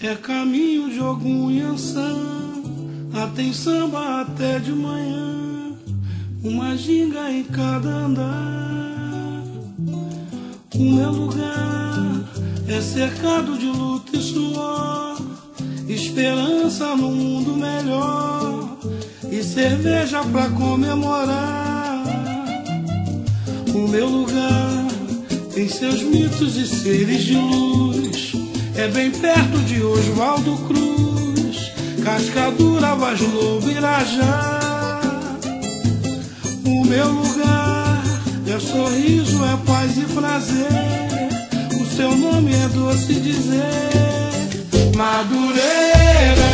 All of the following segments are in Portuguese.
É caminho de algum Iansã, lá tem samba até de manhã, uma ginga em cada andar. O meu lugar é cercado de luta e suor, esperança num mundo melhor e cerveja pra comemorar. O meu lugar tem seus mitos e seres de luz, é bem perto de Oswaldo Cruz, Cascadura, Vaz Lobo, Irajá. O meu lugar é sorriso, é paz e prazer, o seu nome é doce dizer, Madureira.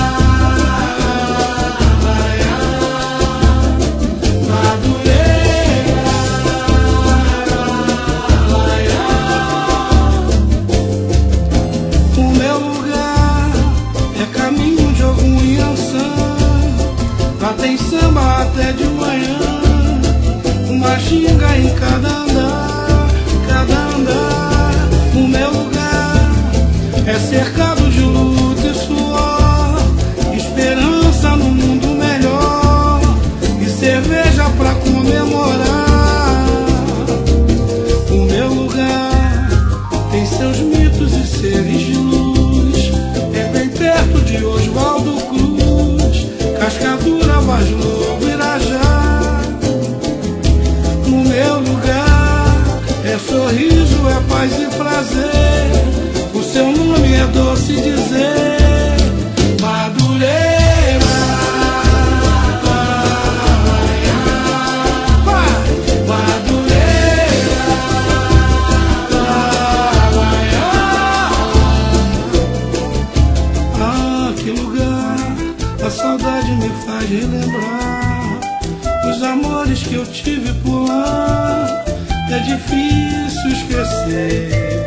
Lá tem samba até de manhã, uma ginga em cada andar, cada andar. O meu lugar é cercado de luta e suor, esperança no mundo melhor e cerveja pra comemorar. O meu lugar tem seus mitos e seres de luz, é bem perto de Oswaldo Cruz, Cascadura, Vaz Lobo, Irajá. No meu lugar é sorriso, é paz e prazer, o seu nome é doce dizer, Madureira. A saudade me faz relembrar os amores que eu tive por lá. É difícil esquecer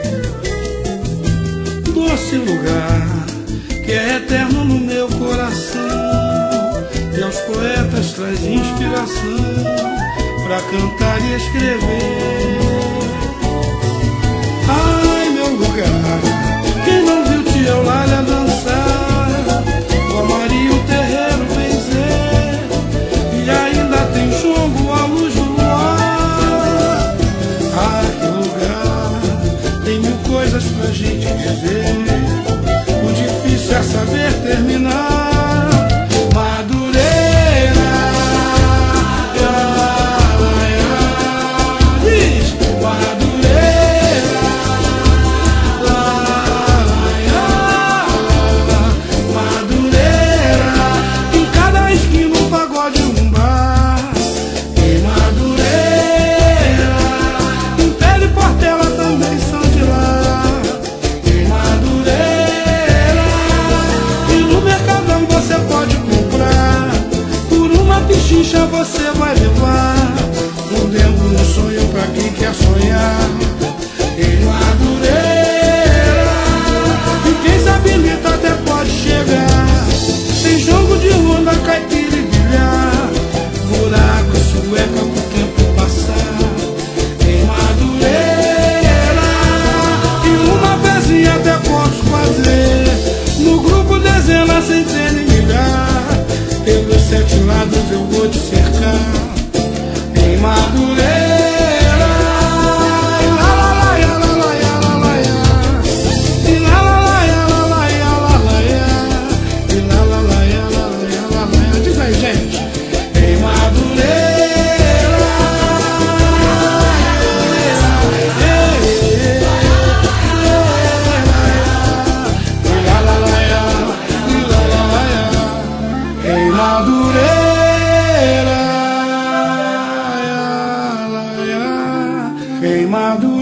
doce lugar que é eterno no meu coração, e aos poetas traz inspiração pra cantar e escrever. Ai, meu lugar, quem não viu Tia Eulália dançar, o Maria o terreiro benzer, e ainda tem jongo à luz do luar. Ah, que lugar, tem mil coisas pra gente dizer, o difícil é saber terminar. Madureira, diz Madureira. Pichincha você vai levar, um tempo, um sonho pra quem quer sonhar. Em Madureira, e quem se habilita até pode chegar. Tem jogo de ronda, caipira e bilhar, buraco, sueca pro tempo passar. Em Madureira, e uma pezinha até posso fazer, no grupo dezenas, centenas e milhar. Pelos 7 lados eu vou te cercar. Em Madureira, diz aí, gente. Em Madureira, Madureira, queimado.